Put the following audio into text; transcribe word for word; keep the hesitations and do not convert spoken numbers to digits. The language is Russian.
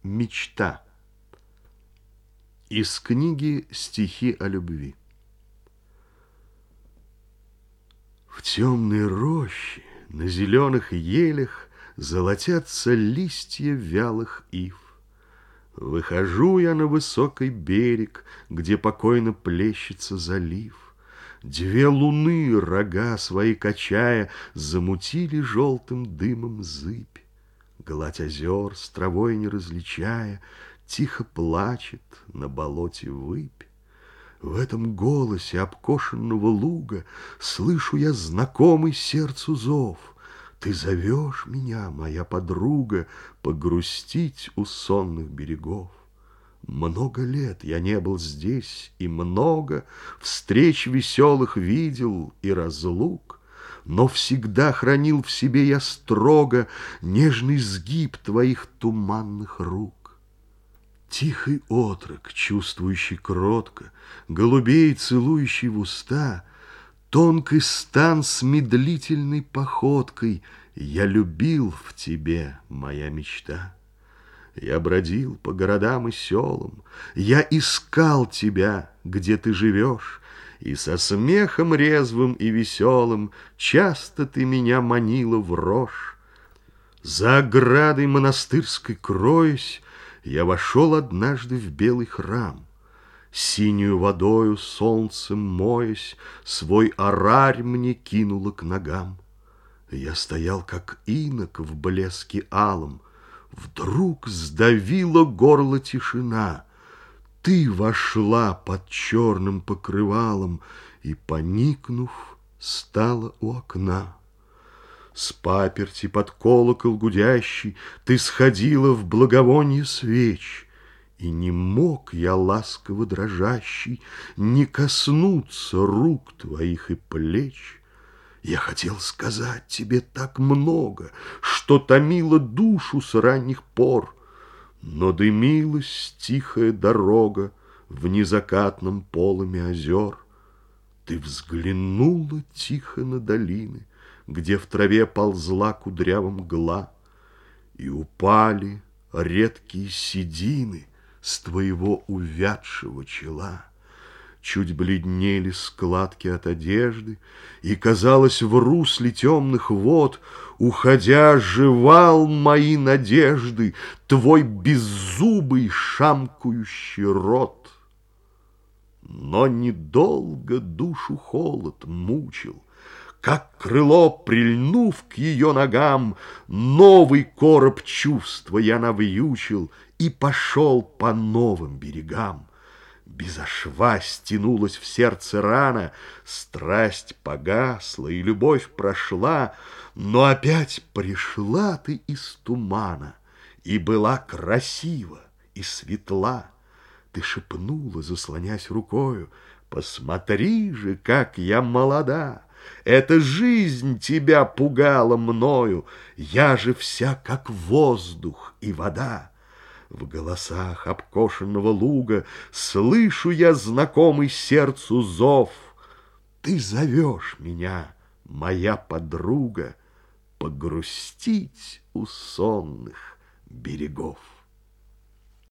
Мечта. Из книги «Стихи о любви». В темной роще на зеленых елях золотятся листья вялых ив. Выхожу я на высокий берег, где покойно плещется залив. Две луны, рога свои качая, замутили желтым дымом зыбь. Гладь озер, с травой не различая, тихо плачет на болоте выпь. В этом голосе обкошенного луга слышу я знакомый сердцу зов. Ты зовешь меня, моя подруга, погрустить у сонных берегов. Много лет я не был здесь, и много встреч веселых видел и разлук, но всегда хранил в себе я строго нежный сгиб твоих туманных рук. Тихий отрок, чувствующий кротко, голубей целующий в уста, тонкий стан с медлительной походкой я любил в тебе, моя мечта. Я бродил по городам и селам, я искал тебя, где ты живешь, и со смехом резвым и веселым часто ты меня манила в рожь. За оградой монастырской кроясь, я вошел однажды в белый храм. Синюю водою солнцем моясь, свой орарь мне кинуло к ногам. Я стоял, как инок в блеске алом. Вдруг сдавила горло тишина. Ты вошла под черным покрывалом и, поникнув, стала у окна. С паперти под колокол гудящий ты сходила в благовонье свеч, и не мог я, ласково дрожащий, не коснуться рук твоих и плеч. Я хотел сказать тебе так много, что томило душу с ранних пор, но дымилась тихая дорога в незакатном полыме озер. Ты взглянула тихо на долины, где в траве ползла кудрява мгла, и упали редкие седины с твоего увядшего чела. Чуть бледнели складки от одежды, и, казалось, в русле темных вод, уходя, жевал мои надежды твой беззубый шамкающий рот. Но недолго душу холод мучил, как крыло, прильнув к ее ногам, новый короб чувства я навьючил и пошел по новым берегам. Безо шва стянулась в сердце рана, страсть погасла и любовь прошла, но опять пришла ты из тумана и была красива и светла. Ты шепнула, заслонясь рукою: посмотри же, как я молода! Эта жизнь тебя пугала мною, я же вся как воздух и вода. В голосах обкошенного луга слышу я знакомый сердцу зов. Ты зовешь меня, моя подруга, погрустить у сонных берегов.